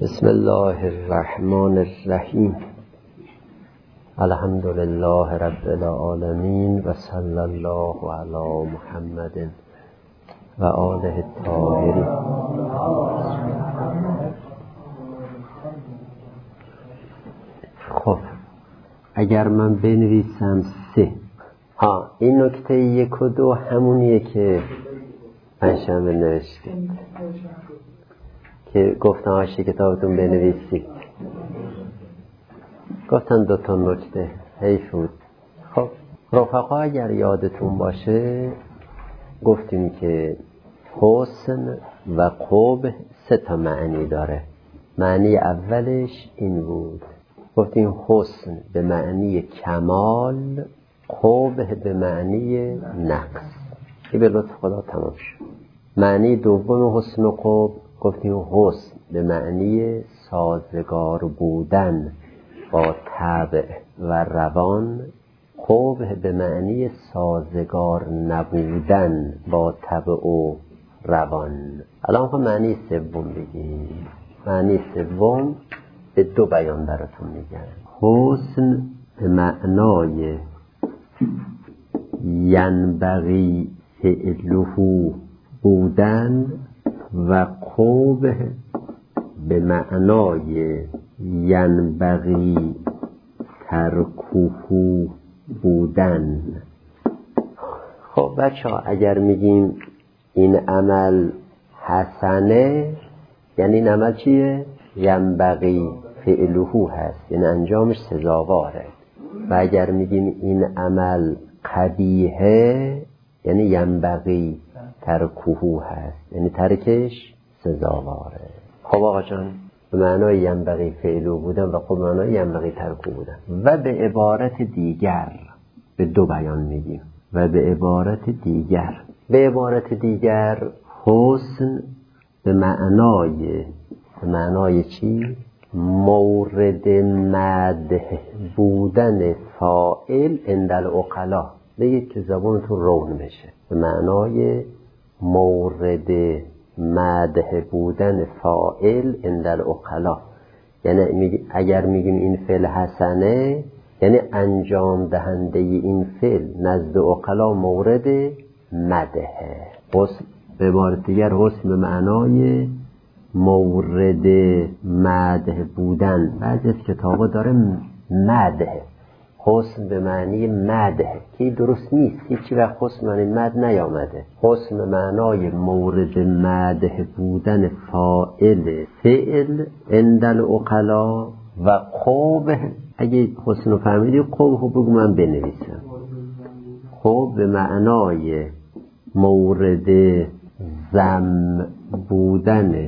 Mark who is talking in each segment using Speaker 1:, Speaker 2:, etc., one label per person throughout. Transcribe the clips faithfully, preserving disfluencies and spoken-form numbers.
Speaker 1: بسم الله الرحمن الرحیم. الحمد لله رب العالمین و صلی الله علی محمد و آله الطاهرین. خب اگر من بنویسم سه، ها این نکته یک و دو همونیه که پنجشنبه نوشتید که گفتم هاشی کتابتون بنویسید، گفتن دو تا نکته حیف بود. خب رفقا اگر یادتون باشه گفتیم که حسن و قبح سه تا معنی داره. معنی اولش این بود، گفتیم حسن به معنی کمال، قبح به معنی نقص. این به لطف خدا تمام شد. معنی دوم حسن و قبح گفتیم حسن به معنی سازگار بودن با طبع و روان، قبح به معنی سازگار نبودن با طبع و روان. الان خب معنی سوم بگیم. معنی سوم به دو بیان براتون میگن. حسن به معنای ینبغی فعله بودن و قبح به معنای ینبغی ترکه بودن. خب بچه ها اگر میگیم این عمل حسنه، یعنی این عمل چیه؟ ینبغی فعله هست، یعنی انجامش سزاواره. و اگر میگیم این عمل قبیحه، یعنی ینبغی ترکه هست، یعنی ترکش سزاواره. خب آقا جان به معنای ینبغی فعله بودن و خب معنای ینبغی ترکه بودن. و به عبارت دیگر به دو بیان میگیم. و به عبارت دیگر به عبارت دیگر حسن به معنای به معنای چی؟ مورد مدح بودن فاعل عند العقلا. بگید که زبانتون رون بشه. به معنای مورد مدح بودن فاعل عند العقلا، یعنی اگر میگیم این فعل حسنه، یعنی انجام دهنده این فعل نزد عقلا مورد مدحه. حسن به عبارت دیگر حسن به معنای مورد مدح بودن. بعضی از کتابا داره مدح، حسن به معنی مدح، که درست نیست. هیچی وقت حسن معنی مدح نیامده. حسن به معنای مورد مدح بودن فاعل فعل عند العقلا و قبح. اگه حسن رو فهمیدی قبح بگو من بنویسم. قبح به معنای مورد ذم بودن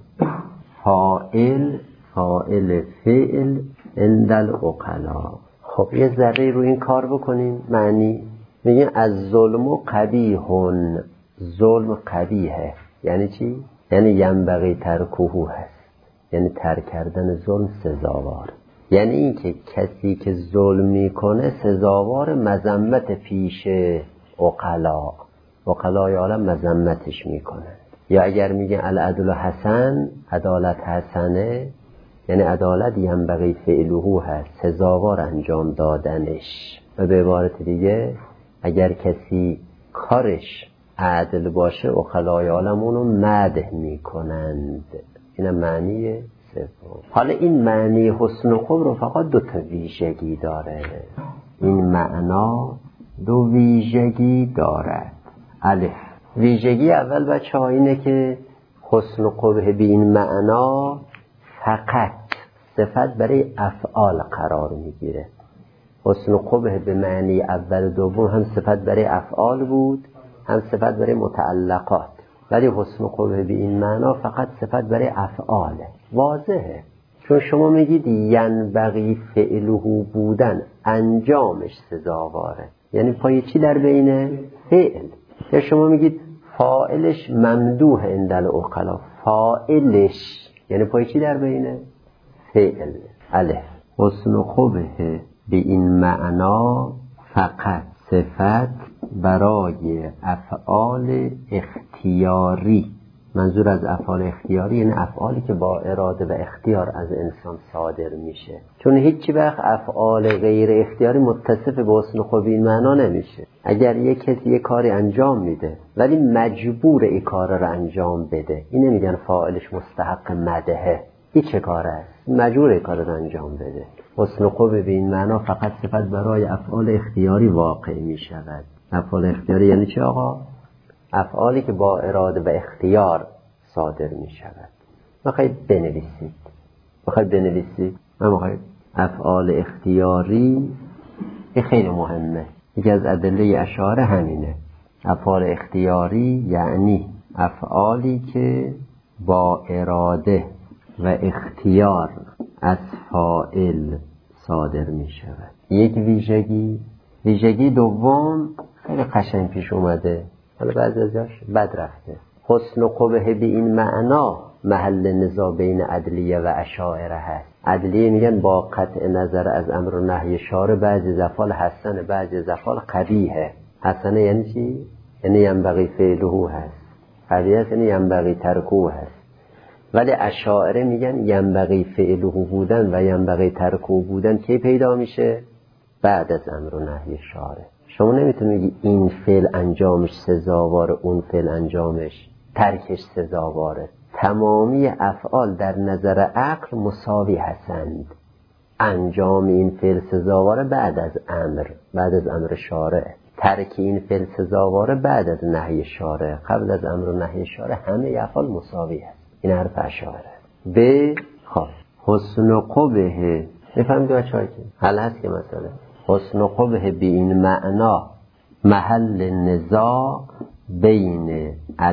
Speaker 1: فاعل فاعل فعل عند العقلا. خب یه ذره رو این کار بکنیم. معنی میگیم از ظلم و قبیحون. ظلم قبیحه یعنی چی؟ یعنی ینبغی ترکه هست، یعنی ترک کردن ظلم سزاوار. یعنی این که کسی که ظلم میکنه سزاوار مذمت پیش عقلا. عقلای عالم مذمتش میکنن. یا اگر میگن العدل حسن، عدالت حسنه، یعنی عدالت ینبغی فعله هست، سزاوار انجام دادنش. و به عبارت دیگه اگر کسی کارش عدل باشه عقلای عالم اونو مدح میکنند. این معنی سوم. حالا این معنی حسن و قبح رو فقط دو تا ویژگی داره. این معنا دو ویژگی دارد. الف، ویژگی اول بچه ها اینه که حسن و قبح به این معنا فقط صفت برای افعال قرار میگیره. حسن و قبح به معنی اول و دوم هم صفت برای افعال بود، هم صفت برای متعلقات. ولی حسن و قبح به این معنا فقط صفت برای افعاله. واضحه، چون شما میگید ینبغی فعله بودن، انجامش سزاواره، یعنی پای چی در بینه؟ فعل. یا شما میگید فاعلش ممدوح عند العقلا، فاعلش یعنی پای چی در بینه؟ فعل. الف، حسن و قبح به این معنا فقط صفت برای افعال اختیاری منظور از افعال اختیاری یعنی افعالی که با اراده و اختیار از انسان صادر میشه، چون هیچی وقت افعال غیر اختیاری متصف به حسن و خوب این معنا نمیشه. اگر یک کسی یک کاری انجام میده ولی مجبور این کار رو انجام بده، این نمیگن فاعلش مستحق مدحه. این چه کار است؟ مجبور این کار رو انجام بده. حسن و خوب به این معنا فقط صفت برای افعال اختیاری واقع میشود. افعال اختیاری یعنی چه آقا؟ افعالی که با اراده و اختیار صادر می شود. بخواید بنویسید بخواید بنویسید من بخواید افعال اختیاری این خیلی مهمه. یکی از ادله اشاره همینه. افعال اختیاری یعنی افعالی که با اراده و اختیار از فاعل صادر می شود. یک ویژگی ویژگی دوم خیلی قشنگ پیش اومده، حالا بعضی از جاش بد رفته. حسن و قبح به این معنا محل نزاع بین عدلیه و اشاعره هست. عدلیه میگن با قطع نظر از امر و نهی شارع بعضی افعال حسن بعضی افعال قبیحه. حسنه یعنی چی؟ یعنی ینبغی فعله هست. قبیحه یعنی ینبغی ترکه هست. ولی اشاعره میگن ینبغی فعله بودن و ینبغی ترکه بودن کی پیدا میشه؟ بعد از امر و نهی شارع. شما نمیتونی بگی این فعل انجامش سزاواره اون فعل انجامش ترکش سزاواره. تمامی افعال در نظر عقل مساوی هستند. انجام این فعل سزاواره بعد از امر بعد از امر شارع، ترک این فعل سزاواره بعد از نهی شارع. قبل از امر و نهی شارع همه افعال مساوی هست. این حرف اشاعره. به خب حسن و قبح بفهمید بچه‌ها که حل هست که مسئله حسن و قبح به این معنا محل نزاع بین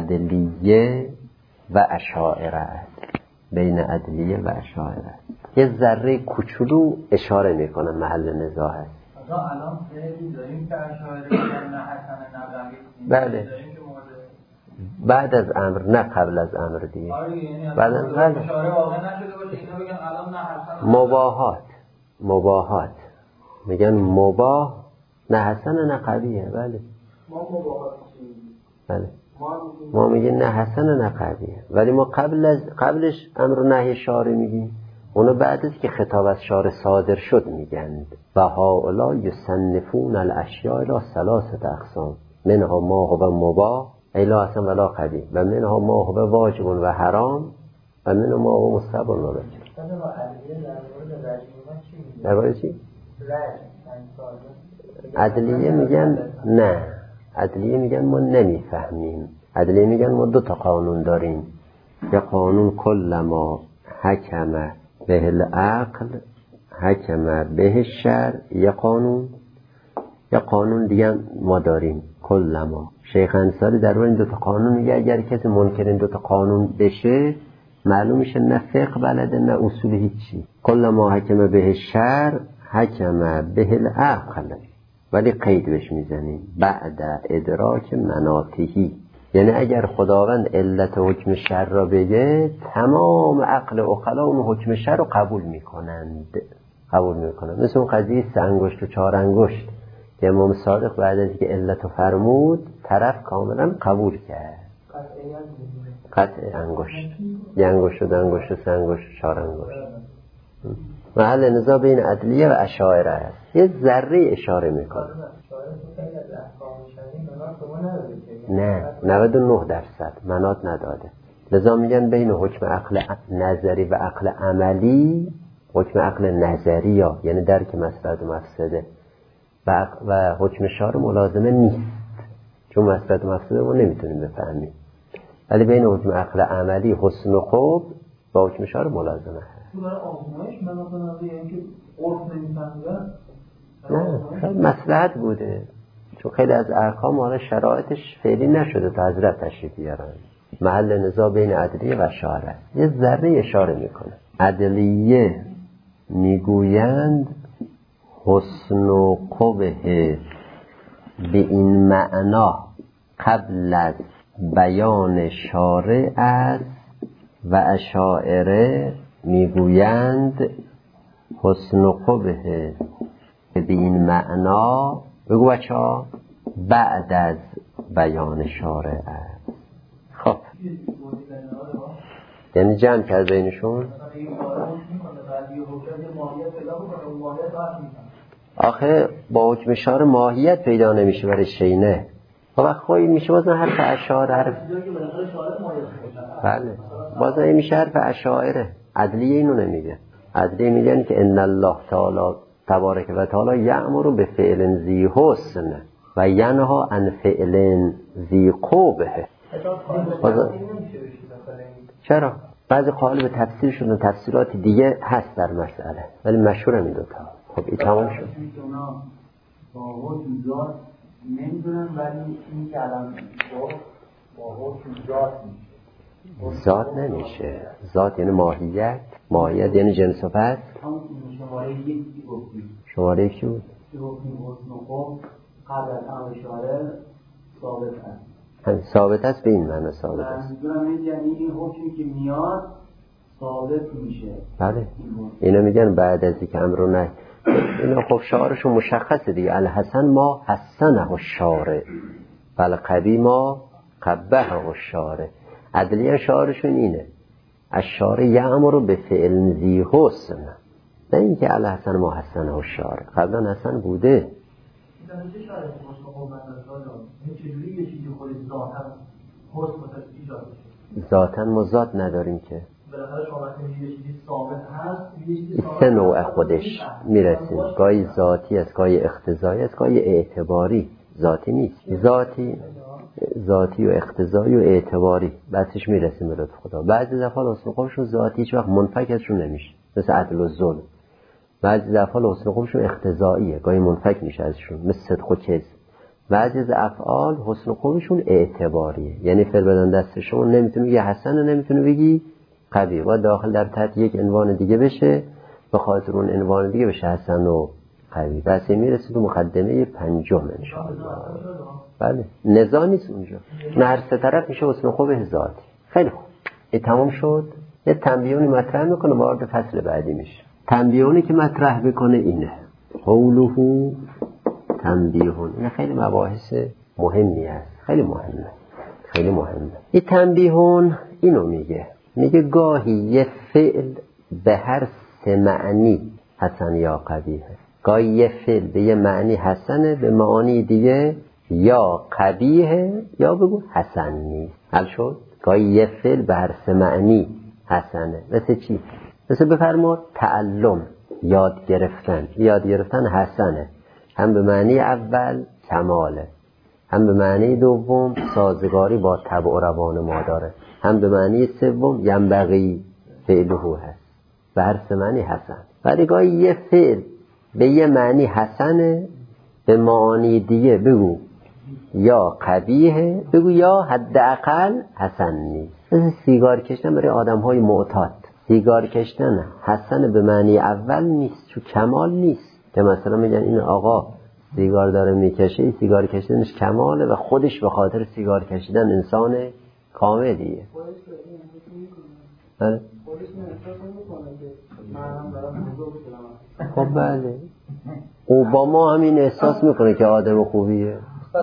Speaker 1: عدلیه و اشاعره است. بین عدلیه و اشاعره است. یه ذره کوچولو اشاره میکنه محل نزاع هست.
Speaker 2: الان فعلی داریم که اشاعره میگن نه حسن نه قبیح.
Speaker 1: بله. بعد از امر نه قبل از امر دیگه. بعد از امر
Speaker 2: اشاره واقع نشده باشه اینا بگن الان نه حسن
Speaker 1: مباهات مباهات میگن مباه نه حسن نه قبیحه. بله
Speaker 2: ما مباهات
Speaker 1: بله ما میگیم نه حسن نه قبیحه، ولی ما قبل از قبلش امر و نهی شارع میگیم. اونو بعد از که خطاب از شارع صادر شد میگن و هؤلاء یصنفون الاشیاء الى ثلاثه اقسام منها ما هو مباح ای لا حسن ولا قبیح و منها ما هو واجب و حرام و منها ما هو مستحب و مباح. در مورد چی؟ عدلیه میگن نه، عدلیه میگن ما نمیفهمیم. عدلیه میگن ما دو تا قانون داریم، یه قانون کل ما حکم به العقل حکم به الشرع، یه قانون یه قانون دیگه ما داریم کل ما. شیخ انصاری در این دو تا قانون میگه اگر کسی منکر این دو تا قانون بشه معلوم میشه نه فقه بلده نه اصول هیچی. کل ما حکم به الشرع حکم به العقل، ولی قید بهش میزنیم بعد ادراک مناطهی. یعنی اگر خداوند علت حکم شر را بگه تمام عقل عقلا اون حکم شر رو قبول میکنند قبول میکنند مثل اون قضیه سه انگشت و چهار انگشت که امام صادق بعد از که علت رو فرمود طرف کاملا قبول کرد. قطع انگشت یه انگشت و دو انگشت و سه انگشت و چهار انگشت. محل نزاع بین عدلیه و اشاعره است. یه ذره اشاره میکنه. نه نود و نه درصد منات نداده. لذا میگن بین حکم عقل نظری و عقل عملی، حکم عقل نظری یا یعنی درک مصلحت و مفسده و, و حکم شارع ملازمه نیست، چون مصلحت و مفسده ما نمیتونیم بفهمیم. ولی بین حکم عقل عملی حسن و خوب با حکم شارع ملازمه هست.
Speaker 2: برای آزمایش مناطق نظری یعنی که عرف نمیفهمیدن
Speaker 1: نه خیلی مصلحت بوده، چون خیلی از احکام حالا شرایطش فعلی نشده تا حضرت تشریف بیارن. محل نزاع بین عدلیه و شارع یه ذره اشاره میکنه. عدلیه میگویند حسن و قبح به این معنا قبل از بیان شارع است و اشاعره میگویند حسن و قبح به این معنا بگو بچه ها بعد از بیان شارع است. خب یعنی جمع کرد بینشون. آخه با حکم اشاره ماهیت پیدا نمیشه برای شینه. خب خوی میشه بازن حرف اشاره حرف بله بازن این میشه حرف اشاعره. عدلیه اینو نمیگه. عدلیه میگن که ان الله تعالی تبارک و تعالی یأمر به فعل ذی حسن و ینها عن فعل ذی قبح. چرا؟ بعضی قائل به تفسیر شدن، تفسیرات دیگه هست در مسئله ولی مشهور هم این دوتا. خب این تمام شد.
Speaker 2: با حکم ذات نمیدونم ولی این که الان با حکم ذات میشه.
Speaker 1: ذات نمیشه. ذات یعنی ماهیت، ماهیت یعنی جنس و پس.
Speaker 2: شماره یکی گفتیم.
Speaker 1: شماره یکی بود؟
Speaker 2: حکم حسن و خوب قبل از هم اشاره ثابت هست.
Speaker 1: ثابت است به این معنی ثابت است.
Speaker 2: منظورم این یعنی این حکمی که میاد ثابت میشه.
Speaker 1: بله. اینا میگن بعد از اینکه امر و نهی. اینا خب شعارشون مشخصه دیگه. الحسن ما حسنه الشارع والقبیح ما قبحه الشارع. عدلیه شعارشون اینه. الشارع یأمر به فعل ذی حسن. نه اینکه الحسن ما حسنه الشارع. قبلا حسن بوده.
Speaker 2: چه شاید حسن خوب بندازالا این چجوری یه چیزی خودی ذاتن حسن متاسم ایجاد بشه؟
Speaker 1: ذاتن ما ذات نداریم که
Speaker 2: بالاخره شما وقتی یه چیزی ثابت هست یه چیزی ثابت
Speaker 1: سه نوع خودش میرسیم. گاهی ذاتی است، گاهی اقتضایی است، گاهی اعتباری. ذاتی نیست. ذاتی ذاتی و اقتضایی و اعتباری بحثش میرسیم به لطف خدا. بعضی دفعه حسن خوبشون ذاتی هیچ وقت منفک ازشون نمیشه مثل عدل و ظلم. بعضی دفعه حسن خوبشون اقتضاییه گاهی منفک میشه ازشون مثل صدق و کذب. بعضی از افعال حسن خوبشون اعتباریه یعنی فعل بدن دست شما نمیتونه بگی حسن نمیتونه بگی قبیح و داخل در تحت یک عنوان دیگه بشه به خاطر اون عنوان دیگه بشه حسن و قبیح. بس میرسه تو مقدمه پنجم ان شاء الله. بله نزاع نیست اونجا. نه هر سه طرف میشه حسن خوب ذاتی. خیلی خوب این تمام شد. یه تنبیهی مطرح میکنه وارد فصل بعدی میشه. تنبیهی که مطرح بکنه اینه قوله تنبیهون. این خیلی مباحث مهمی است. خیلی مهمه خیلی مهمه. این تنبیهون اینو میگه میگه گاهی یه فعل به هر سه معنی حسن یا قبیحه. گاهی یه فعل به یه معنی حسنه به معانی دیگه یا قبیحه یا بگو حسن نیست. حل شد؟ گاهی یه فعل به هر سه معنی حسنه. مثل چی؟ مثل بفرما تعلم یاد گرفتن. یاد گرفتن حسنه هم به معنی اول کماله هم به معنی دوم سازگاری با طبع و روان ما داره هم به معنی سوم ینبغی فعله هست. به هر سه معنی حسن. ولی گاهی یه فعل به یه معنی حسنه به معانی دیگه بگو یا قبیحه بگو یا حداقل حسن نیست. مثل سیگار کشتن برای آدم های معتاد. سیگار کشتن حسن به معنی اول نیست چون کمال نیست که مثلا میگن این آقا سیگار داره میکشه سیگار کشیدنش کماله و خودش به خاطر سیگار کشیدن انسان کاملیه. بله خب بله اوباما همین احساس میکنه که آدم خوبیه.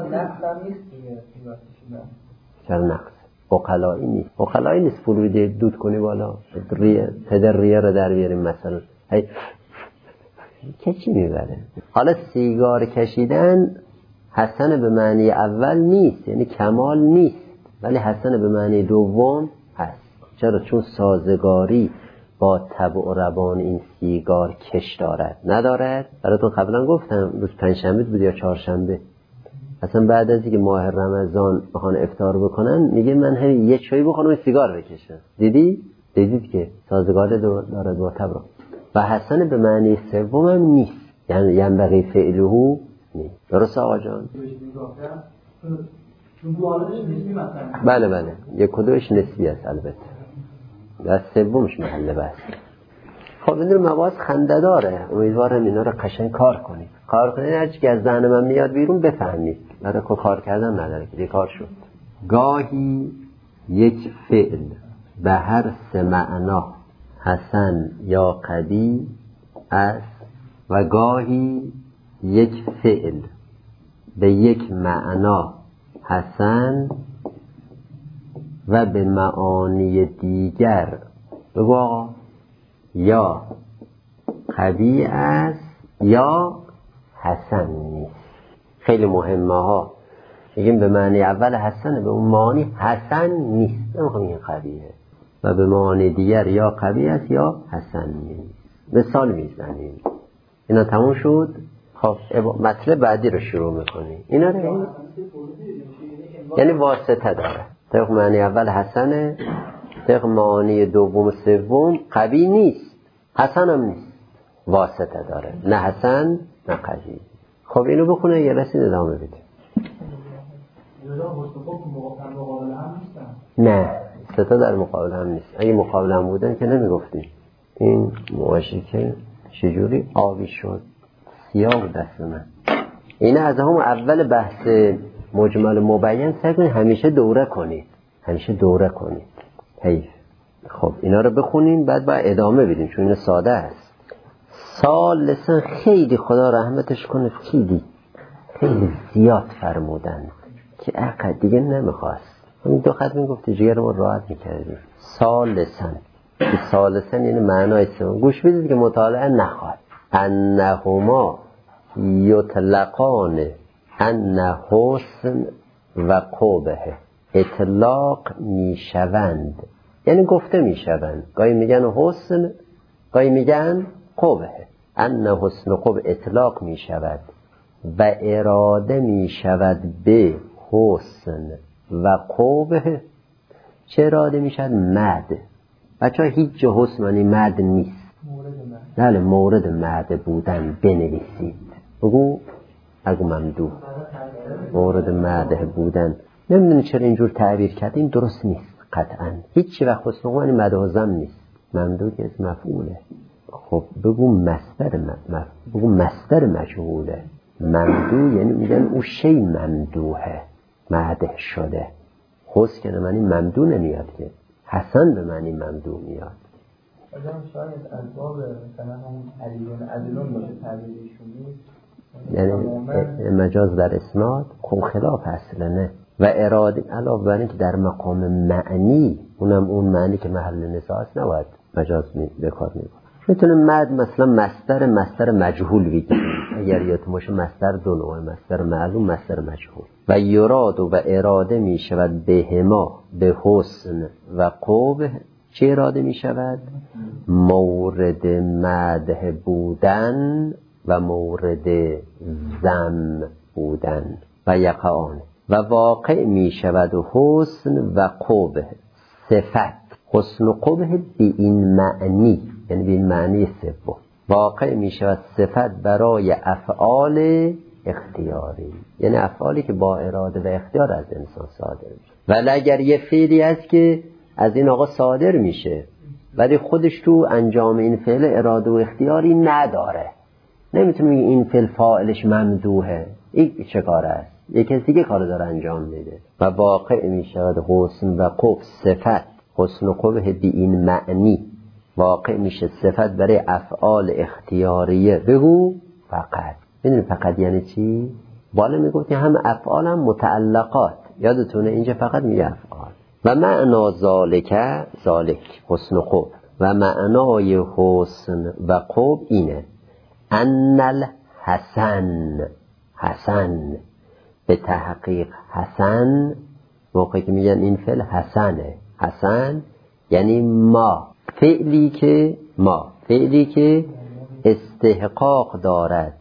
Speaker 1: چرا نقص اقلایی نیست. اقلایی نیست فلویده دود کنی بالا ریه پدر ریه رو در بیاریم مثلا هی کچی میبره. حالا سیگار کشیدن حسن به معنی اول نیست یعنی کمال نیست ولی حسن به معنی دوم هست. چرا؟ چون سازگاری با طبع و روان این سیگار کش دارد ندارد. براتون قبلا گفتم روز پنجشنبه بود یا چهارشنبه اصلا بعد از اینکه ماه رمضان بخوان افطار بکنن میگه من همین یه چایی بخورم سیگار بکشم. دیدی؟ دیدید که سازگار دارد با طبع و حسن به معنی سوم هم نیست یعنی ینبغی فعله نیست. درست آقا جان؟ بله بله یک کدومش نسبی است البته و سومش محل بحث. خب این مواز خنده داره. امیدوارم اینا رو قشنگ کار کنید. کار کنید هرچی که از ذهن من میاد بیرون بفهمید. برای کار کردن نداره که کار شد. گاهی یک فعل به هر سه معنا حسن یا قبیح است و گاهی یک فعل به یک معنا حسن و به معانی دیگر بگو آقا یا قبیح است یا حسن نیست. خیلی مهمه ها. میگیم به معنی اول حسن، به اون معانی حسن نیست، نمیخوام این قبیحه. و به معانی دیگر یا قبیح است یا حسن نیست. مثال میزنیم. اینا تموم شد. خب مطلب بعدی رو شروع میکنیم. اینا رو یعنی واسطه داره. طبق معنی اول حسنه، طبق معانی دوم و سوم قبیح نیست، حسن هم نیست، واسطه داره. نه حسن نه قبیح. خب اینو بخونه یه رسید ادامه بده. نه ستا در مقابل هم نیست. اگه مقابل هم بودن که نمیگفتیم. این مواشی که چجوری آبی شد سیاه بود دست من. اینه از همون اول بحث مجمل مبین سعی کنید همیشه دوره کنید، همیشه دوره کنید. حیف. خب اینا رو بخونیم بعد باید ادامه بدیم چون این ساده است. سال لسان خیلی خدا رحمتش کنه خیلی خیلی زیاد فرمودن که عقد دیگه نمیخواست. همین دو خط میگفتی جگر ما راحت میکردیم. سال لسان که سال لسان یعنی معنای سوم. گوش بدید که مطالعه نخواد. انهما یطلقان ان حسن و قبح اطلاق میشوند، یعنی گفته میشوند. گاهی میگن حسن، گاهی میگن قبح. ان حسن و قبح اطلاق میشود و اراده میشود به حسن و قبح. چه اراده میشود؟ مد. بچه ها هیچ جا حسن معنی مد نیست. بله مورد مد بودن بنویسید. بگو اگه ممدوح مورد مده بودن. نمیدونی چرا اینجور تعبیر کرد، این درست نیست قطعا. هیچ وقت حسن و قبح مده و ضم نیست. ممدوح که اسم مفعوله. خب بگو مصدر مف... بگو مصدر مجهوله. ممدوح یعنی میگن او شی ممدوحه، مده شده. حسن که معنی ممدوح نمیاد که، حسن به معنی ممدوح میاد.
Speaker 2: آجام شاید از باب مثلا همون علیون عدلون باشه تعبیرشون نیست،
Speaker 1: یعنی مجاز در اسناد خب خلاف اصله نه. و اراده علاوه بر این که در مقام معنی، اونم اون معنی که محل نزاع است، نباید مجاز می بکار میبره. میتونه مد مثلا مصدر مصدر مجهول بگیریم. اگر یادتون باشه مصدر دو نوع، مصدر معلوم مصدر مجهول. و یراد و اراده می شود بهما به حسن و قبح. چه اراده می شود؟ مورد مدح بودن و مورد ذم بودن. و یقعان و واقع می شود حسن و قبح صفت. حسن و قبح به این معنی، یعنی به این معنی سوم واقع می شود صفت برای افعال اختیاری، یعنی افعالی که با اراده و اختیار از انسان صادر میشه. ولی اگر یه فعلی است که از این آقا صادر میشه ولی خودش تو انجام این فعل اراده و اختیاری نداره، نمیتونه این فعل فاعلش ممدوحه، این چه کار است؟ یک کسی دیگه کار داره انجام میده. و واقع می شود حسن و قبح صفت. حسن و قبح به این معنی واقع میشه صفت برای افعال اختیاریه. بگو فقط. میدونی فقط یعنی چی؟ بالا میگفتی هم افعال هم متعلقات، یادتونه اینجا فقط میگه افعال. و معنا ذالک ذالک حسن و قبح و معنای حسن و قبح اینه ان الحسن، حسن به تحقیق حسن موقعی که میگن این فعل حسنه، حسن یعنی ما فعلی که ما فعلی که استحقاق دارد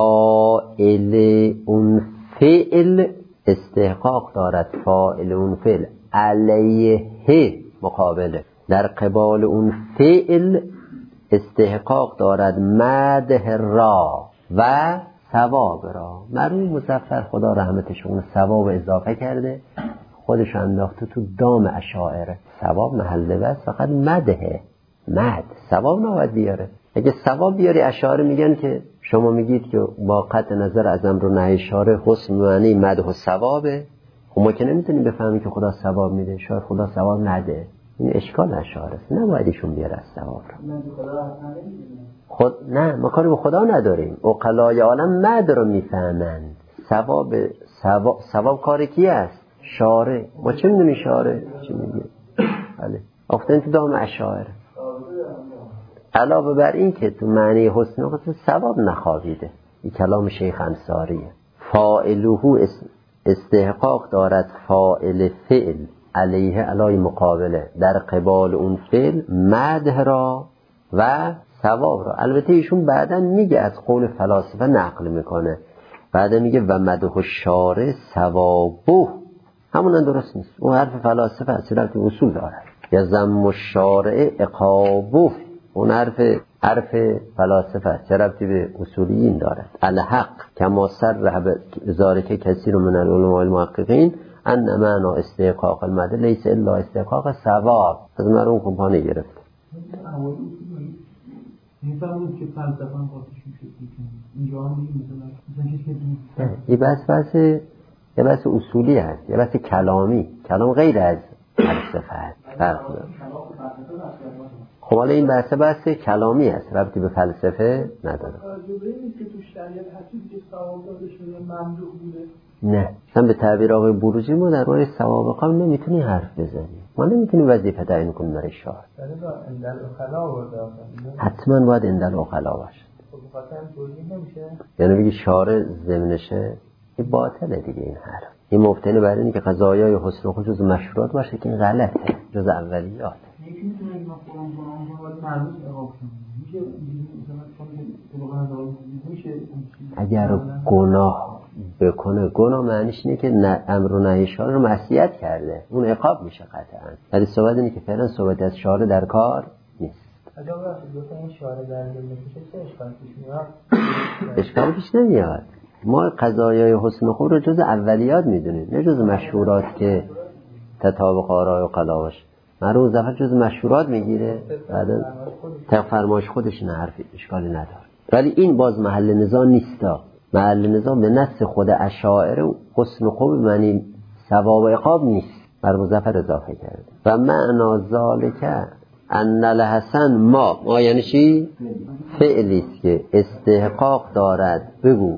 Speaker 1: فاعل اون فعل استحقاق دارد فاعل اون فعل علیه مقابله در قبال اون فعل استحقاق دارد مدح را و ثواب را. مرحوم مظفر خدا رحمتش کنه ثواب اضافه کرده، خودش انداخته تو دام اشاعره. ثواب محل بس فقط مدحه، مد ثواب نباید بیاره. اگه ثواب بیاری اشاعره میگن که شما میگید که با قطع نظر از امر و نهی شارع حسن معنی مدح و ثوابه، خب ما که نمیتونیم بفهمیم که خدا ثواب میده، شاید خدا ثواب نده. این اشکال اشاعره است، نباید ایشون بیاره از ثواب را. خود نه ما کاری به خدا نداریم. عقلای عالم مد رو میفهمند. ثواب ثواب ثواب کار کی است؟ شارع. ما چه میدونی شارع چی میگه؟ بله افتادیم تو دام اشاعره. علاوه بر این که تو معنی حسن قصد ثواب نخوابیده، این کلام شیخ انصاریه. فاعله استحقاق دارد فاعل فعل علیه علای مقابله در قبال اون فعل مدح را و ثواب را. البته ایشون بعداً میگه از قول فلاسفه نقل میکنه، بعدا میگه و مدح الشارع ثوابه، همون درست نیست، اون حرف فلاسفه از صورت اصول دارد. یا ذم الشارع عقابه، اون حرف حرف فلاسفه چه ربطی به اصولیین دارد. الحق کما صرح ذالک کثیر من العلماء المحققین ان معنا استحقاق المدح لیس الا استحقاق ثواب. از مرحوم کمپانی گرفت.
Speaker 2: میفهمید که فلسفه هم خودش میشه اینجا هم میگه مثلا
Speaker 1: یه بحث بحث یه بحث اصولی هست، یه بحث کلامی. کلام غیر از فلسفه هست. خب حالا این بحث بحث کلامی هست، ربطی به فلسفه نداره.
Speaker 2: راجبه که تو شریعت هستی که ثواب داده شده ممدوح بوده.
Speaker 1: نه مثلا به تعبیر آقای بروجی ما در روی ثواب قول نمیتونی حرف بزنی، ما نمیتونیم وظیفه تعیین کنیم برای شاعر. حتما باید اندل اخلا باشه. یعنی بگی شاعر ضمنشه این باطله دیگه. این حرف این مبتنی بر اینه که قضایای حسن خود جز مشروعات باشه که این غلطه، جز اولیات.
Speaker 2: یکی میتونه اگه من قرآن کنم باید مردم اقاب کنم میشه میشه
Speaker 1: اگر گناه بکنه، گناه معنیش اینه که امر و نهی شارع رو معصیت کرده، اون عقاب میشه قطعا. ولی صحبت اینه که فعلا صحبت از شارع در کار نیست.
Speaker 2: اگه واسه دو تا این شارع در میشه چه اشکالی پیش میاد؟
Speaker 1: اشکالی پیش نمیاد. ما قضایای حسن خود رو جز اولیات میدونیم، نه جز مشهورات که تطابق آرای و قلا باشه. مرحوم ظفر جز مشهورات میگیره، بعدا طبق فرمایش خودش نه، حرفی اشکالی نداره. ولی این باز محل نزاع نیستا. محل نزاع به نص خود اشاعره حسن خوب معنی ثواب و عقاب نیست، مرحوم ظفر اضافه کرده. و معنا ذالک ان الحسن ما ما یعنی چی؟ فعلی است که استحقاق دارد، بگو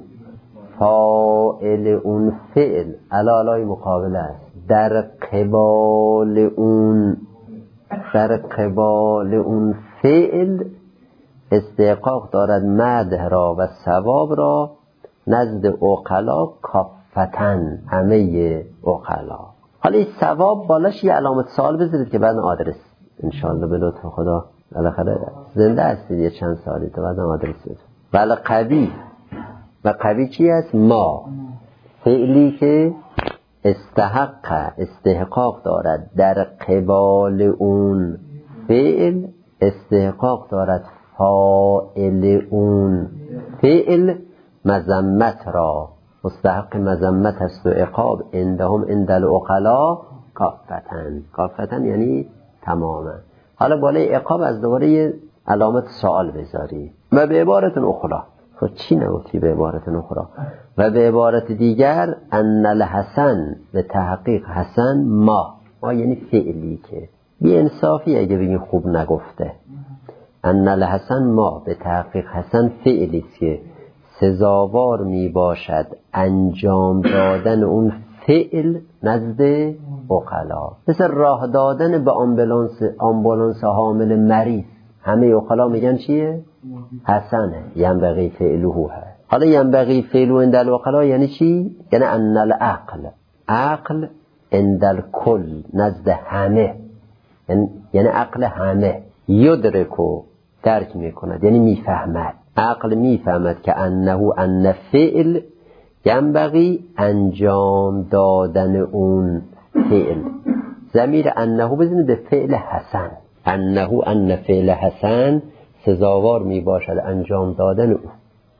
Speaker 1: فاعل اون فعل علالای مقابله است، در قبال اون در قبال اون فعل استحقاق دارد مدح را و ثواب را نزد عقلا کافتن، همه عقلا. حالا این ثواب بالاش یه علامت سوال بذارید که بعد آدرس انشاءالله به لطف خدا بالاخره زنده هستید یه چند سالی تو بعد آدرس بذارید. ولی قبی و قبی چی است؟ ما فعلی که استحق استحقاق دارد در قبال اون فعل استحقاق دارد فاعل اون فعل مذمت را، مستحق مذمت است و عقاب عندهم عند العقلا کافتن. کافتن یعنی تماما. حالا بالای عقاب از دوباره علامت سوال بذاری و به عبارت اخرى. خب چی نگفتی به عبارت اخرى؟ و به عبارت دیگر ان الحسن، به تحقیق حسن ما ما یعنی فعلی که بی انصافی اگه بگیم خوب نگفته. ان الحسن ما به تحقیق حسن فعلی که سزاوار می باشد انجام دادن اون فعل نزد عقلا، مثل راه دادن به آمبولانس آمبولانس حامل مریض. همه عقلا میگن چیه؟ حسنه، ینبغی فعلوه. حالا ینبغی فعلوه عند العقلا یعنی چی؟ یعنی ان العقل عقل عند الکل، نزد همه، یعنی عقل همه یدرکو درک میکند، یعنی میفهمد. عقل میفهمد که انه ان فعل ینبغی انجام دادن اون فعل. ضمیر انه بزنید به فعل حسن، انه ان فعل حسن سزاوار می باشد انجام دادن او.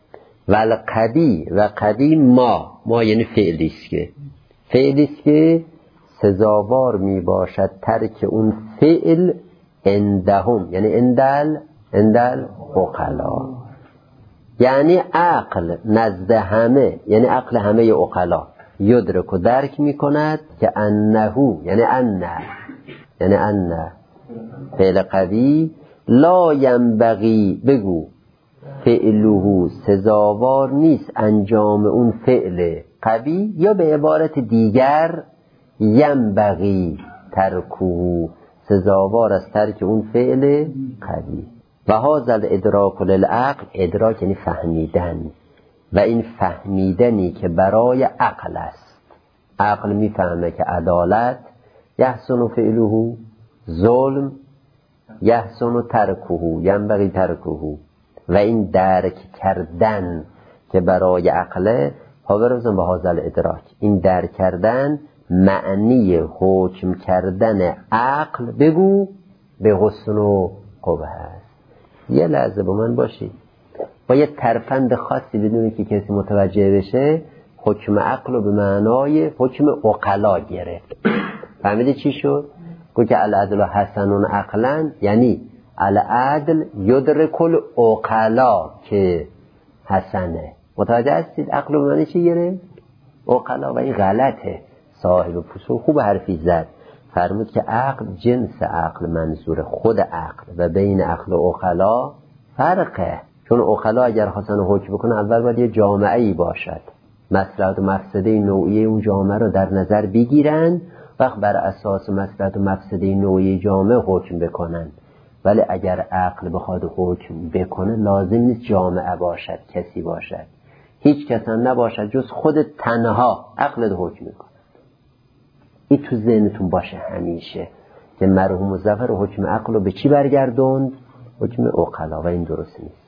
Speaker 1: ول قدی و قدی ما ما یعنی فعلی است که فعلی است که سزاوار می باشد ترک اون فعل عندهم، یعنی اندل اندل عقلا، یعنی عقل نزد همه، یعنی عقل همه عقلا یدرک و درک می کند که انه، یعنی ان یعنی ان فعل قوی لا ینبغی، بگو فعله سزاوار نیست انجام اون فعل قوی، یا به عبارت دیگر ینبغی ترکه، سزاوار از ترک اون فعل قبیح. و هذا الادراک للعقل، ادراک یعنی فهمیدن، و این فهمیدنی که برای عقل است. عقل میفهمه که عدالت یحسن فعله، ظلم یحسن ترکه ینبغی ترکه، و این درک کردن که برای عقله ها برزن به هذا الادراک، این درک کردن معنی حکم کردن عقل بگو به حسن و قبح است. یه لحظه با من باشید، با یه ترفند خاصی بدونی که کسی متوجه بشه، حکم عقل رو به معنای حکم عقلا گرفت. فهمیده چی شد؟ گفت که العدل حسن عقلا، یعنی العدل یدرک العقلا که حسنه. متوجه هستید عقل رو به معنی چی گرفت؟ عقلا. و این غلطه. صاحب فصول خوب حرفی زد، فرمود که عقل جنس عقل منظور خود عقل و بین عقل و عقلا فرقه. چون عقلا اگر خواستن حکم بکنه اول باید یه جامعه‌ای باشد، مصلحت و مفسده نوعی اون جامعه رو در نظر بگیرن، وقت بر اساس مصلحت و مفسده نوعی جامعه حکم بکنن. ولی اگر عقل بخواد حکم بکنه لازم نیست جامعه باشد، کسی باشد، هیچ کس هم نباشد جز خود تنها عقل حکم میکنه. این تو ذهنتون باشه همیشه که مرحوم مظفر حکم عقل رو به چی برگردوند؟ حکم عقلا. و این درست نیست.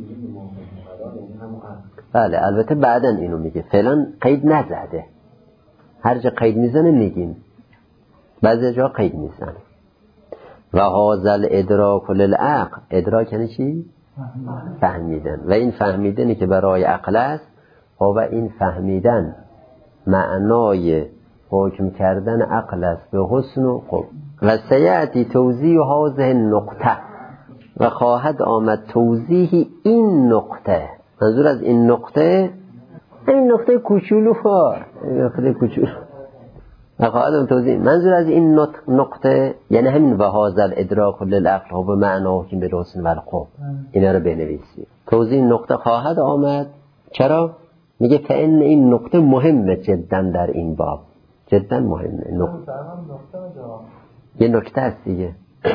Speaker 1: بله البته بعدن اینو میگه، فعلا قید نزده، هر جا قید میزنه میگیم، بعضی جا قید میزنه. و هذا الادراک للعقل، ادراک یعنی چی؟ فهمیدن. و این فهمیدنی که برای عقل است، و این فهمیدن معنای حکم کردن عقل است به حسن و قبح. و سیأتی توضیح هذه النقطه، و خواهد آمد توضیح این نقطه. منظور از این نقطه، این نقطه کوچولو فار، این نقطه کوچولو. و خواهد آمد توضیح، منظور از این نقطه یعنی همین و هذا الادراک للعقل و به معنای حکم به حسن و القبح. اینا رو بنویسید. توضیح نقطه خواهد آمد. چرا؟ میگه فإن این نقطه مهمه جدا در این باب، جدا مهمه. نقطه یه نکته است دیگه.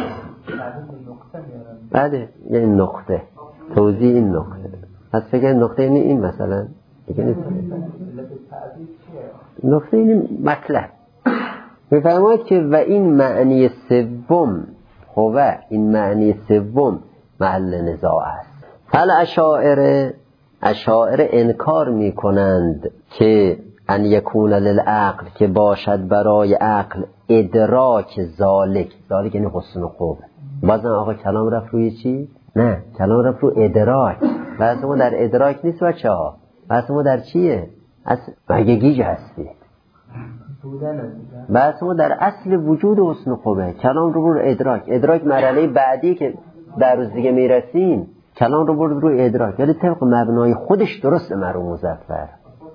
Speaker 1: بعد یه نقطه توضیح این نقطه، پس فکر نقطه اینه این مثلا دیگه نیست. نقطه این مطلب میفرماید که و این معنی سوم، هو این معنی سوم محل نزاع است. فل اشاعره، اشاعره انکار میکنند که ان یکون للعقل، که باشد برای عقل ادراک ذالک. ذالک یعنی حسن و قبح. بازم آقا کلام رفت روی چی؟ نه، کلام رفت رو ادراک. بحث ما در ادراک نیست بچه ها، بحث ما در چیه؟ اصل مگه گیج هستید؟ بحث ما در اصل وجود حسن و قبح. کلام رو برو ادراک. ادراک مرحله بعدی که در روز دیگه میرسیم، کلام رو برو روی ادراک، ولی طبق مبنای خودش درسته. مرحوم مظفر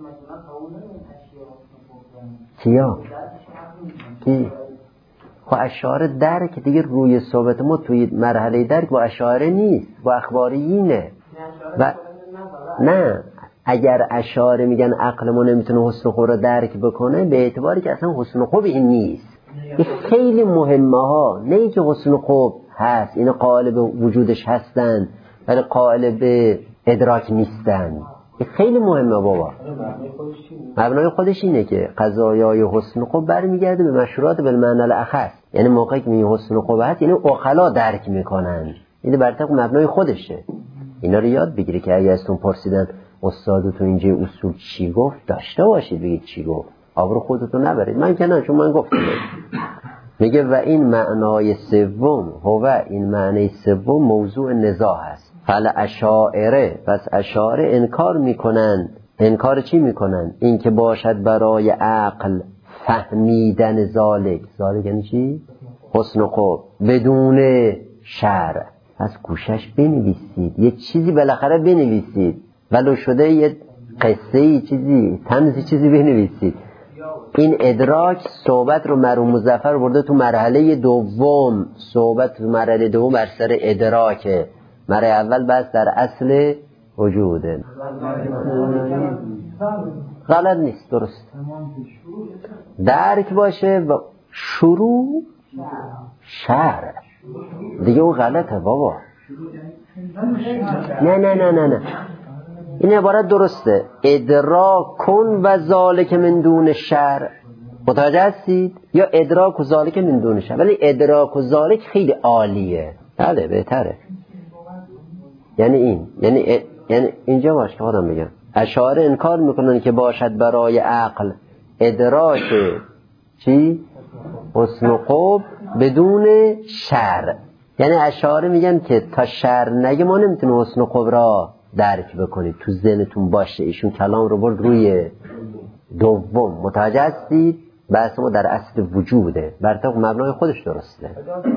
Speaker 1: کیا؟ کی؟ خب اشعار درک دیگه روی صحبت ما توی مرحله درک با اشعار نیست، با اخباریینه. و نه، اگر اشعار میگن عقل ما نمیتونه حسن و قبح رو درک بکنه، به اعتباری که اصلا حسن و قبح این نیست. این خیلی مهمه ها، نه اینکه حسن و قبح هست، این قائل به وجودش هستن ولی قائل به ادراک نیستن. این خیلی مهمه بابا. مبنای خودش اینه که قضایای حسن و قبح برمیگرده به مشروعات بالمعنی الاخص. یعنی موقعی که می حسن و قبح هست یعنی عقلا درک میکنن، این بر طبق مبنای خودشه. اینا رو یاد بگیری که اگه ازتون پرسیدن استادتون اینجا اصول چی گفت، داشته باشید بگید چی گفت، آبرو خودتون نبرید. من که نه، چون من گفتم. میگه و این معنای سوم، هو این معنی سوم موضوع نزاع است. فل اشاعره، پس اشاعره انکار میکنن. انکار چی میکنن؟ این که باشد برای عقل فهمیدن ذالک. ذالک یعنی چی؟ حسن و قبح بدون شرع. پس گوشش بنویسید، یه چیزی بالاخره بنویسید، ولو شده یه قصه چیزی تمزی چیزی بنویسید. این ادراک صحبت رو مرحوم مظفر برده تو مرحله دوم. صحبت تو مرحله دوم بر سر ادراکه. مرحله اول بس در اصل وجوده. غلط نیست، درست. درک باشه و شروع شرع دیگه اون غلطه بابا. نه نه نه نه نه این عبارت درسته. ادراک کن و ذالک من دون شرع. متوجه هستید؟ یا ادراک و ذالک من دون شرع. ولی ادراک و ذالک خیلی عالیه. بله بهتره. یعنی این یعنی ا... یعنی اینجا باش که خودم بگم اشاعره انکار میکنن که باشد برای عقل ادراک چی؟ حسن و قب بدون شرع. یعنی اشاعره میگن که تا شرع نگه ما نمیتونیم حسن و قب را درک بکنید. تو ذهنتون باشه. ایشون کلام رو برد روی دوم. متوجه هستید؟ بحث ما در اصل وجوده. برطبق مبنای خودش درسته.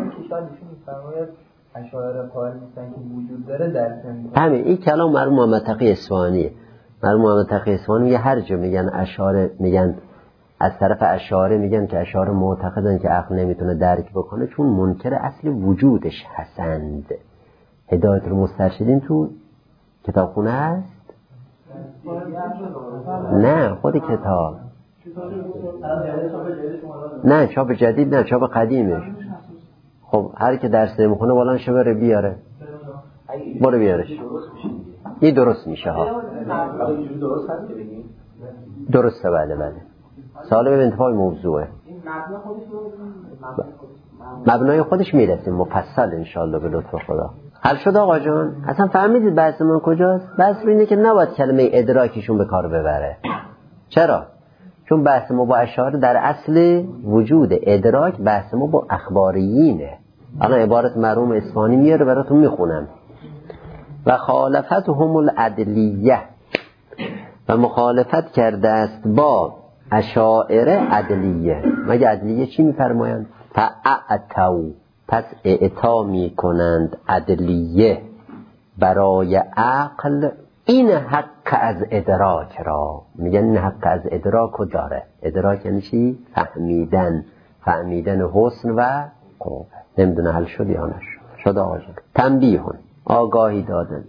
Speaker 3: اشاعره قائل نیستن که وجود داره در
Speaker 1: همین این کلام مرحوم محمد تقی اصفهانیه. مرحوم محمد تقی اصفهانی میگه هر جا میگن اشاعره میگن از طرف اشاعره میگن که اشاعره معتقدن که عقل نمیتونه درک بکنه چون منکر اصل وجودش هستند. هدایت المسترشدین تو کتابخونه هست؟ نه خود کتاب نه چاپ جدید نه چاپ قدیمش. خب هر که درس نمیخونه بالان شه بره بیاره. برو بیارش. این درست میشه ها. درسته بله بله. سالم به انتفاع موضوعه. مبنای خودش میرسیم مفصل انشالله به لطف خدا. حل شد آقا جان؟ اصلا فهمیدید بحث من کجاست؟ بحث اینه که نباید کلمه ادراکیشون به کار ببره. چرا؟ چون بحث ما با اشاعره در اصل وجود ادراک بحث ما با اخباریینه. الان عبارت مرحوم اصفهانی میاره براتون میخونم. و خالفتهم العدلیه و مخالفت کرده است با اشاعره عدلیه. مگه عدلیه چی میفرمایند؟ فاعتوا پس اعطا میکنند عدلیه برای عقل این حق از ادراک را. میگن این حق از ادراک رو داره. ادراک یعنی چی؟ فهمیدن. فهمیدن حسن و قوه. نمیدونه حل شد یا نشد. شد آقا جان. تنبیهون آگاهی دادن.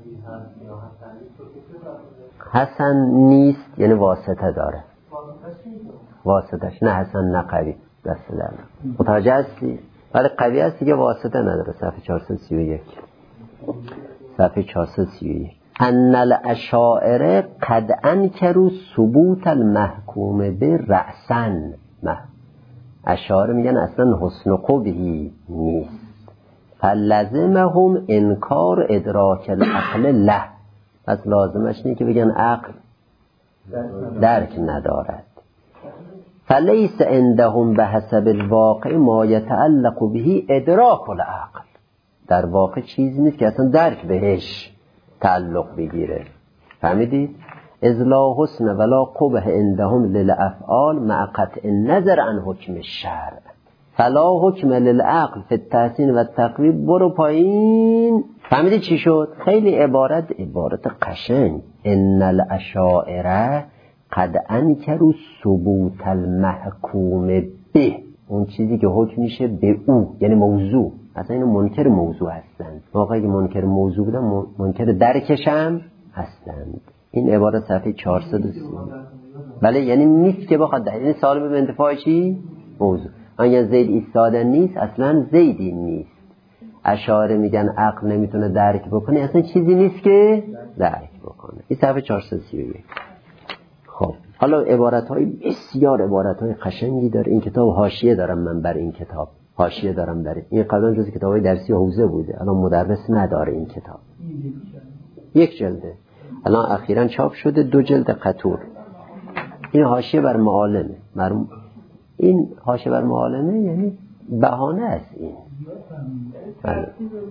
Speaker 1: حسن نیست یعنی واسطه داره. واسطش نه حسن نه قوی. دست لعنه. متوجه هستی؟ ولی قوی هستی که واسطه نداره. صفحه چهارصد و سی و یک صفحه چهارصد و سی و یک ان الاشاعره قد انکروا ثبوت المحکوم به رأسن. اشاعره میگن اصلا حسن و قبحی نیست. فلزمهم انکار ادراک العقل له. پس لازمش نیه که بگن عقل درک ندارد. فلیس عندهم بحسب الواقع ما یتعلق به ادراک العقل. در واقع چیزی نیست که اصلا درک بهش تعلق بگیره. فهمیدید؟ اذ لا حسن ولا قبح عندهم للافعال مع قطع النظر عن حکم الشرع. فلا حکم للعقل فی التحسین و التقویب. برو پایین. فهمیدید چی شد؟ خیلی عبارت عبارت قشنگ. ان الاشاعره قد انکروا ثبوت المحکوم به. اون چیزی که حکم میشه به او یعنی موضوع. اصلا اینو منکر موضوع هستند. واقعا که منکر موضوع بودن منکر درکش هم هستند. این عبارت صفحه چهارصد و سی. بله یعنی نیست که بخواد یعنی سالم به انتفاع چی؟ موضوع. اگر زید ایستادن نیست اصلا زیدی نیست. اشاعره میگن عقل نمیتونه درک بکنه اصلا چیزی نیست که درک بکنه. این صفحه چهارصد و سی و یک. خب حالا عبارت‌های بسیار عبارت‌های قشنگی داره. این کتاب حاشیه دارم من بر این کتاب. حاشیه دارم در این قبلا جز کتابای درسی حوزه بوده. الان مدرس نداره این کتاب. یک جلده. الان اخیراً چاپ شده دو جلد قطور. این حاشیه بر معالمه. مرم... این حاشیه بر معالمه یعنی بهانه است این. بله.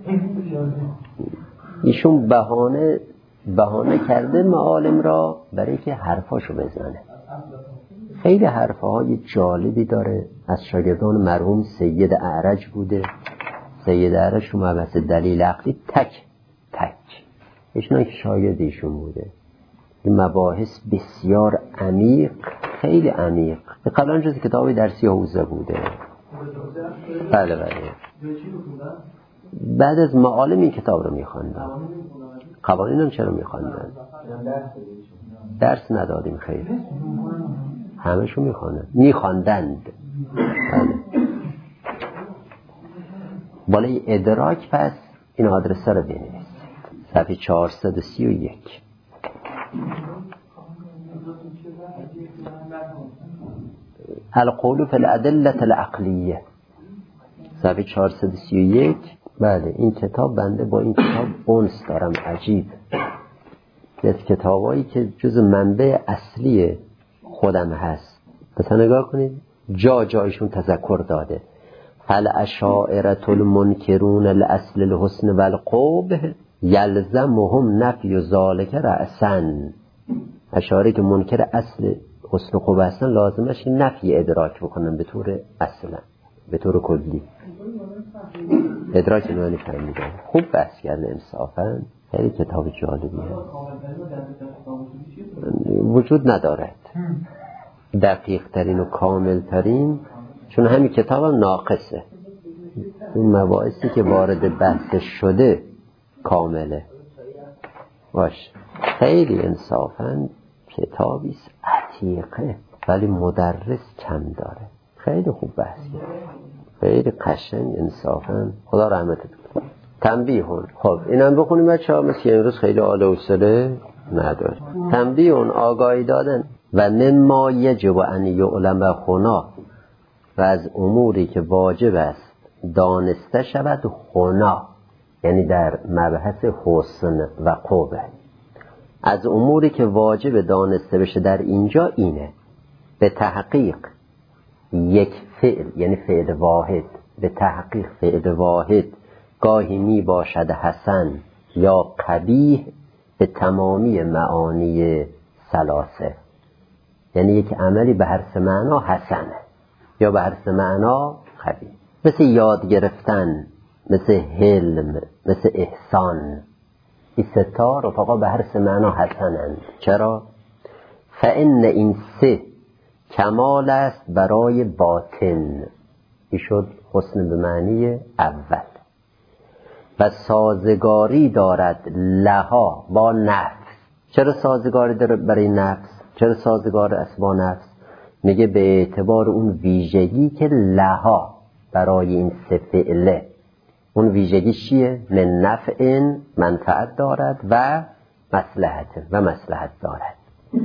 Speaker 1: ایشون بهانه بهانه کرده معالم را برای که حرفاشو بزنه. خیلی حرفهای جالبی داره. از شاگردان مرحوم سید اعرج بوده. سید اعرج تو مبحث دلیل عقلی تک تک ایشون که شاگرد ایشون بوده. این مباحث بسیار عمیق، خیلی عمیق. قبلا جز کتاب درسی حوزه بوده. بله بله. بعد از معالم این کتاب رو میخواندن. قوانین هم چرا میخواندن؟ درس ندادیم خیلی، همشون میخوانند، میخواندند. بله. بالای ادراک پس این آدرس رو بنویسید، صفحه چهارصد و سی و یک. القول فی الادله العقلیه، صفحه چهارصد و سی و یک. بله این کتاب بنده با این کتاب انس دارم، عجیب. از کتابایی که جز منبع اصلی خودم هست. مثلا نگاه کنید جا جایشون تذکر داده. فالاشاعره المنکرون الاصل الحسن والقبح یلزمهم نفی ذلک رأسا. اشاعره که منکر اصل حسن و قبح هستن لازمش نفی ادراک بکنن به طور اصلا، به طور کلی. ادراک نوانی فهمیدن. خوب بحث کرده انصافا، خیلی کتاب جالبیه. وجود ندارد دقیق ترین و کامل ترین، چون همین کتاب هم ناقصه. اون مباحثی که وارد بحث شده کامله. باش خیلی انصافا کتابیست عتیقه، ولی مدرس کم داره. خیلی خوب بحث کرده، خیلی قشنگ انصافا. خدا رحمتت کنه. تنبیهون. خب اینم بخونیم بچه‌ها، مثل امروز خیلی آل و حوصله نداره. تنبیهون آگاهی دادن. و مما یجب ان یعلم هنا، و از اموری که واجب است دانسته شود هنا، یعنی در مبحث حسن و قبح. از اموری که واجب دانسته بشه در اینجا اینه: به تحقیق یک فعل، یعنی فعل واحد، به تحقیق فعل واحد گاهی می باشد حسن یا قبیح به تمامی معانی ثلاثه. یعنی یک عملی به هر سه معنا حسنه یا به هر سه معنا قبیح. مثل یاد گرفتن، مثل حلم، مثل احسان. این سه تا رفقا به هر سه معنا حسنند. چرا؟ فإن این سه کمال است برای باطن. این شد حسن به معنی اول. و سازگاری دارد لها با نفس. چرا سازگاری دارد برای نفس؟ چرا سازگار است با نفس؟ میگه به اعتبار اون ویژگی که لها برای این سه فعله. اون ویژگی چیه؟ من نفع منفعت دارد و مصلحت و مصلحت دارد.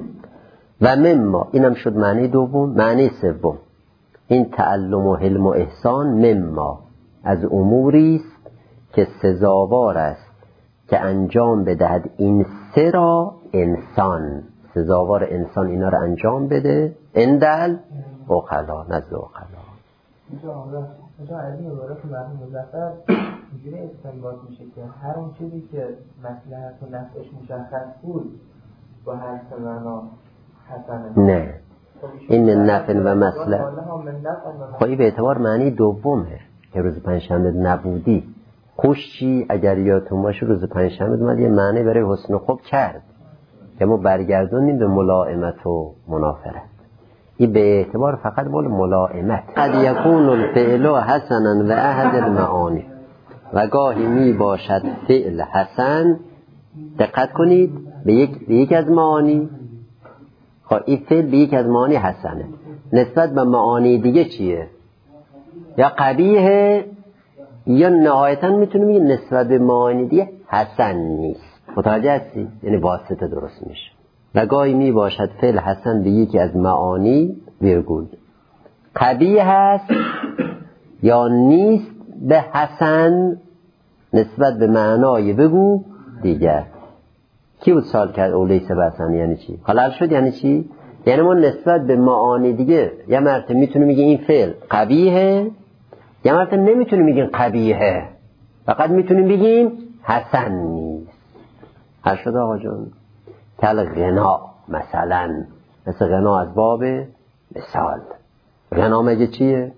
Speaker 1: و مما، اینم شد معنی دوم. معنی سوم این تعلم و حلم و احسان مما از اموری است که سزاوار است که انجام بدهد این سه را انسان. سزاوار انسان اینا را انجام بده اندل عقلا، نزد عقلا.
Speaker 3: اینجا از این عبارت مرحوم مظفر اینجوری استنباط میشه که هر اون چیزی که مصلحت و نفعش مشخص بود با هر سه معنا حسنه.
Speaker 1: نه، این من نفع و مصلحت خواهی به اعتبار معنی دومه که روز پنجشنبه نبودی. خوشی اگر یادتون باشه روز پنجشنبه اومد یه معنی برای حسن و خوب کرد که ما برگردونیم به ملائمت و منافرت. این به اعتبار فقط بول ملائمت. قد یکون الفعل حسنا و احد المعانی، و گاهی می باشد فعل حسن. دقت کنید به یک به یک از معانی. خب این فعل به یک از معانی حسنه، نسبت به معانی دیگه چیه؟ یا قبیحه، یا نهایتا میتونیم بگیم نسبت به معانی دیگه حسن نیست. متوجه هستی؟ یعنی واسطه درست میشه. و گاهی می باشد فعل حسن به یکی از معانی ویرگول قبیح هست یا نیست به حسن نسبت به معنای بگو دیگر. کی بود سال کرد اولیس به حسن یعنی چی؟ حلال شد یعنی چی؟ یعنی ما نسبت به معانی دیگه یه مرتبه میتونیم بگیم این فعل قبیحه، یه مرتبه نمیتونیم بگیم قبیحه، فقط میتونیم بگیم حسن نیست. هر شد آقا جان؟ کل غنا مثلا، مثل غنا از باب مثال. غنا مگه چیه؟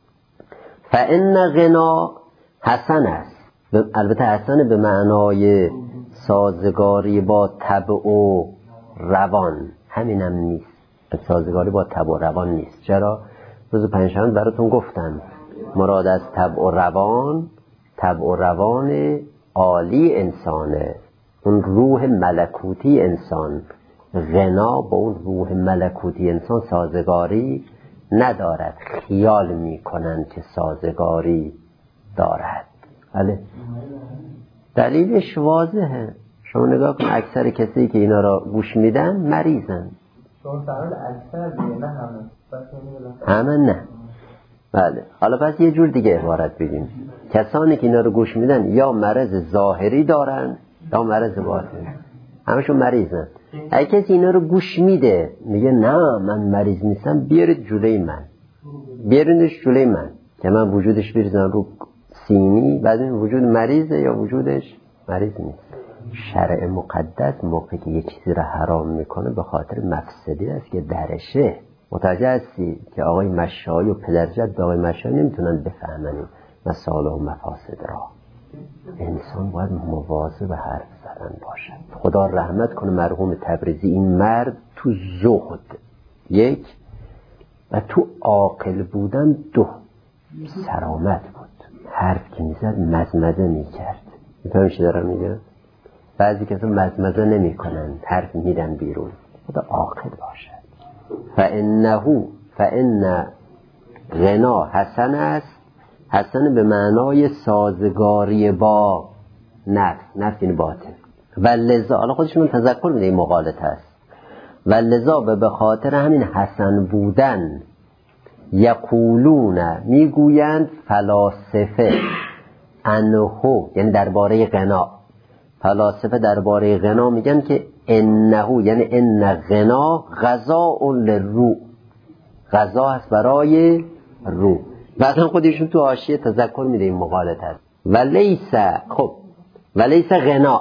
Speaker 1: فإن غنا حسن است، البته حسن به معنای سازگاری با طبع و روان، همینم نیست. سازگاری با طبع و روان نیست. چرا؟ روز پنجشنبه براتون گفتم مراد از طبع و روان، طبع و روان عالی انسانه، اون روح ملکوتی انسان، غنا با اون روح ملکوتی انسان سازگاری ندارد، خیال میکنن که سازگاری دارد. بله دلیلش واضحه، شما نگاه کن اکثر کسی که اینا را گوش میدن مریضن.
Speaker 3: شما فرال اکثر دیگه نه همه
Speaker 1: همه نه. بله حالا پس یه جور دیگه عبارت بگیم، کسانی که اینا رو گوش میدن یا مرض ظاهری دارن یا مرض باطنی، همشون مریضن. اگه کسی اینا رو گوش میده میگه نه من مریض نیستم، بیارید جلوی من، بیاریدش جلوی من که من وجودش بریزم رو سینی، بعد این وجود مریضه یا وجودش مریض نیست. شرع مقدس موقعی که یه چیزی رو حرام میکنه به خاطر مفسدی است که درشه. متوجه هستی که آقای مشایی و پدرجد آقای مشایی نمیتونن بفهمن مسائل و مفاسد را. انسان باید مواظب به حرف زدن باشد. خدا رحمت کنه مرحوم تبریزی، این مرد تو زهد یک و تو عاقل بودن دو سرامت بود. حرف که میزد مزمزه میکرد. میفهمی چی دارم میگم؟ بعضی کسا مزمزه نمی کنن، حرف میدن بیرون. خدا عاقل باشد. فانه فان غنا حسن است. حسن به معنای سازگاری با نفس، نفس این باطن. و لذا، حالا خودشون تذکر میده این مقالطه است. و لذا به خاطر همین حسن بودن یقولون میگویند فلاسفه انهو، یعنی درباره غنا، فلاسفه درباره غنا میگن که انهو یعنی ان غنا غذاء للروح، غذا هست برای روح. بعدم خودشون تو حاشیه تذکر میده این مقالطه است. و لیس، خب و لیس غنا،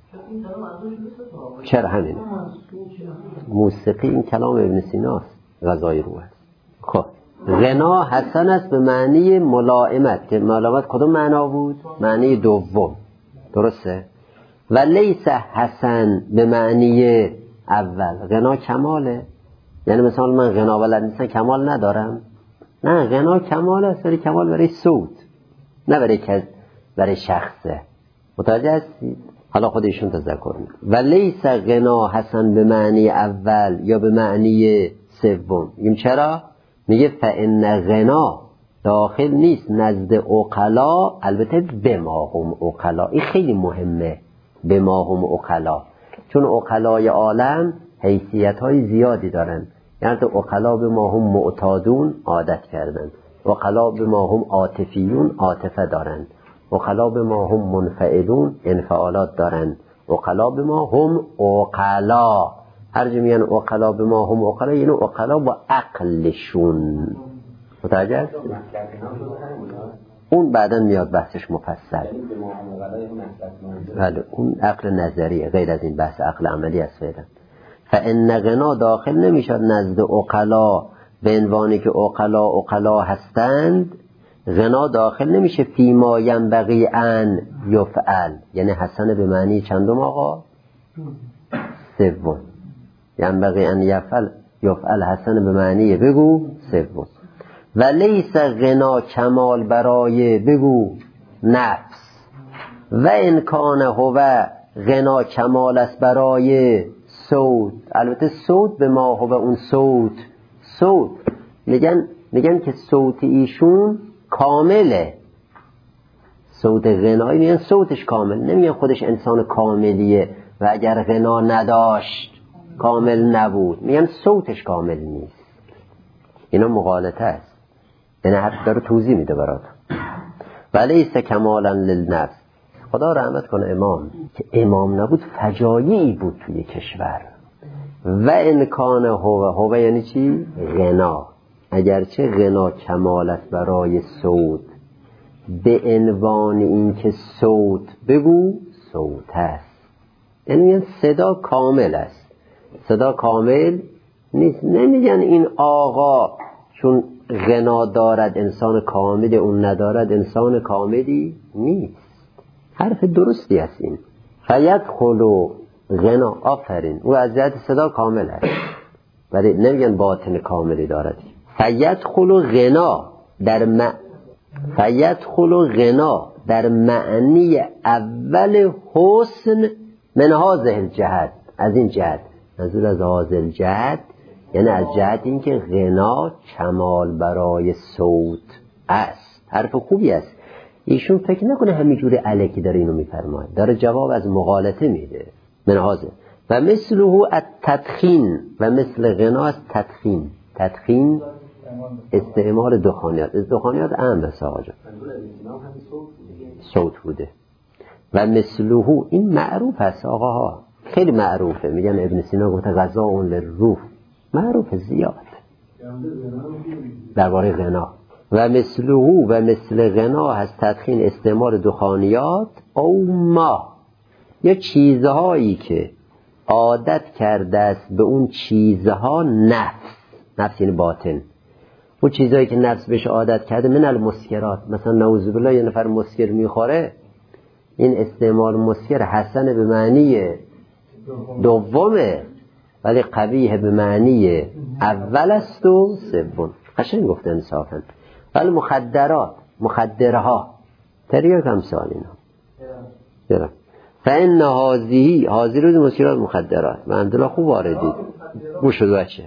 Speaker 1: چرا همین موسیقی این کلام ابن سیناست، غذای روح است. خب غنا حسن است به معنی ملائمت، که ملائمت کدوم معنا بود؟ معنی دوم، درسته؟ و لیس حسن به معنی اول. غنا کماله، یعنی مثلا من غنا بلد نیستم کمال ندارم؟ نه، غنا کمال است، ولی کمال برای صوت نه برای کس، برای شخصه. متوجه هستی؟ حالا خودشون تذکر میده. و لیس غنا حسن به معنی اول یا به معنی سوم. میگیم چرا؟ میگه فان غنا داخل نیست نزد عقلا، البته بما هم عقلا، این خیلی مهمه، بما هم عقلا، چون عقلای عالم حیثیت های زیادی دارن. یعنی عقلا به ما هم معتادون، عادت کردن. عقلا به ما هم عاطفیون، عاطفه دارن. عقلا به ما هم منفعلون، انفعالات دارن. عقلا به ما هم عقلا، هر جا میگن عقلا به ما هم عقلا یعنی عقلا با عقلشون. متوجه است؟ اون بعداً میاد بحثش مفصل. بله اون عقل نظریه، غیر از این بحث عقل عملی است فعلا. فان غنا داخل نمیشد نزد عقلا به عنوانی که عقلا عقلا هستند. غنا داخل نمیشه فیما ینبغی ان یفعل، یعنی حسن به معنی چندم آقا؟ سوم. ینبغی ان یفعل یفعل حسن به معنی بگو سوم. و لیس غنا کمال برای بگو نفس. و ان کان هو غنا کمال است برای صوت. البته صوت به ما هو اون صوت، صوت میگن میگن که صوت ایشون کامله. صوت غنایی میگن صوتش کامل، نمیگن خودش انسان کاملیه و اگر غنا نداشت کامل نبود، میگن صوتش کامل نیست. اینا مغالطه است. این حرف داره توضیح میده برات. ولیس کمالا للنفس. خدا رحمت کنه امام، که امام نبود فجایعی بود توی کشور. و انکان هو، هو یعنی چی؟ غنا. اگرچه غنا کمال است برای صوت، به عنوان این که صوت بگو صوت است، یعنی صدا کامل است. صدا کامل نیست. نمیگن این آقا چون غنا دارد انسان کامل، اون ندارد انسان کاملی نیست. حرف درستی است این. فیدخل غنا، آفرین، او از جهت صدا کامل است، ولی نمیگن باطن کاملی دارد. فیدخل غنا در م... فیدخل غنا در معنی اول حسن من هذه الجهت، از این جهت منظور از حاصل جهت یعنی از جهت این که غنا کمال برای صوت است. حرف خوبی است. ایشون فکر نکنه همینجوری الکی داره اینو میفرماید، داره جواب از مغالطه میده. من حاضر و مثله التدخین و مثل غنا از تدخین. تدخین استعمال دخانیات. دخانیات اهم بس آقا جان صوت بوده. و مثله این معروف هست آقاها، خیلی معروفه. میگن ابن سینا گفته غذا اون للروح، معروف زیاد درباره غنا. و مثله و مثل غنا هست تدخین استعمال دخانیات او ما یا چیزهایی که عادت کرده است به اون چیزها نفس. نفس یعنی باطن، اون چیزهایی که نفس بهش عادت کرده. من المسکرات، مثلا نعوذ بالله یه نفر مسکر میخوره، این استعمال مسکر حسن به معنی دومه ولی قبیح به معنی اول است و سوم. قشنگ گفته انصافا. ولی مخدرات، مخدرها تریاک همسال اینا برم فإن هذه هذه روز مسکرات مخدرات و اندلا خوب واردید گوش شد بچه.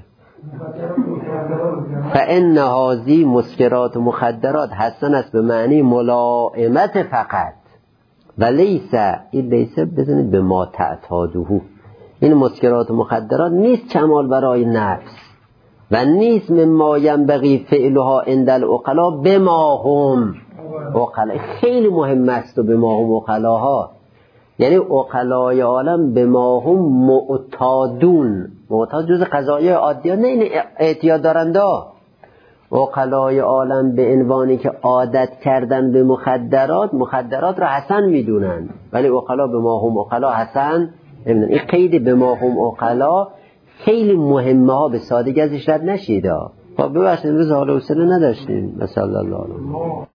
Speaker 1: فإن هذه مسکرات و مخدرات حسن است به معنی ملائمت فقط و لیس، این لیس بزنید به ما تعتادوه، این مسکرات و مخدرات نیست کمال برای نفس و نیست مما ینبغی فعلها عند العقلا بما هم عقلا. خیلی مهم است و بما هم عقلاها یعنی عقلای عالم بما هم معتادون. معتاد جز قضایی عادیات نه، این اعتیاد دارنده. عقلای عالم به عنوانی که عادت کردن به مخدرات، مخدرات را حسن میدونن ولی عقلا بما هم عقلا حسن. این قید بما هم عقلا خیلی مهمه ها، به سادگی ازش رد نشید. خب ببخشید امروز حال و حوصله نداشتیم. صلی الله علیه و